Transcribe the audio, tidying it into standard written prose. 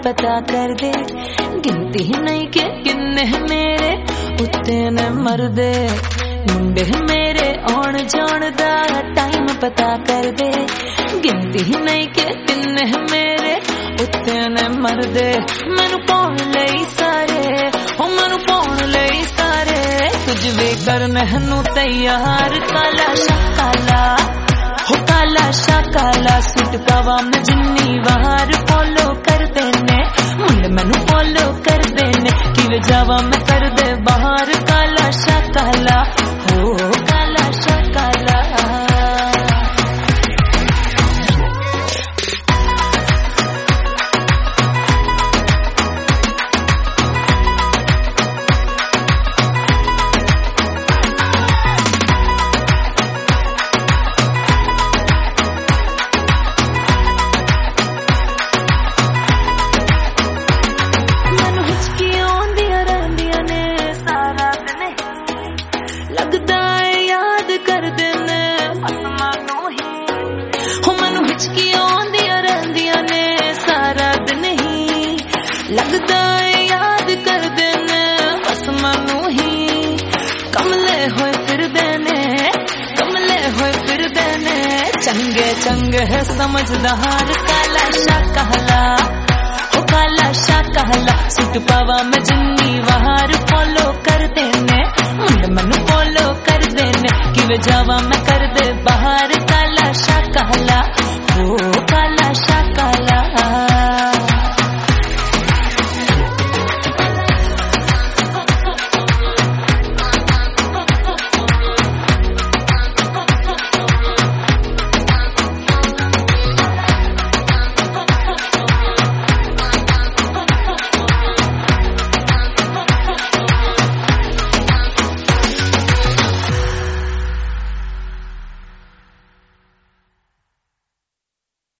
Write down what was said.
पता कर दे, गिनती नहीं के किन्ने मेरे उत्ते न मरदे। मुंडे मेरे आउण जाण दा टाइम पता कर दे, गिनती नहीं के किन्ने मेरे उत्ते न मरदे। मैनू पाउण लई सारे, हो मैनू पाउण लई सारे, कुछ भी कर मैनू तैयार। काला शाकाला हो काला शाकाला, सूट पावा मैं जिन्नी वार फॉलो कर देने, मुंडे मैनू फॉलो कर देने, किवे जावा मैं कर दे बाहर। काला शाकाला हो काला शाकाला। लगदा है याद कर देने आसमानों ही, हो मैनू हिचकियां आंदियां रहंदियां ने सारा दिन ही। लगदा है याद कर देने आसमानों ही, कमले होए फिर देने, कमले होए फिर देने, चंगे चंगे है समझदार। काला शाकाला हो काला शाकाला, सूट पावा मैं जिन्नी वार फॉलो कर देने, मुंडे मैनू फॉलो कर देने, किवे जावा मैं कर दे बाहर।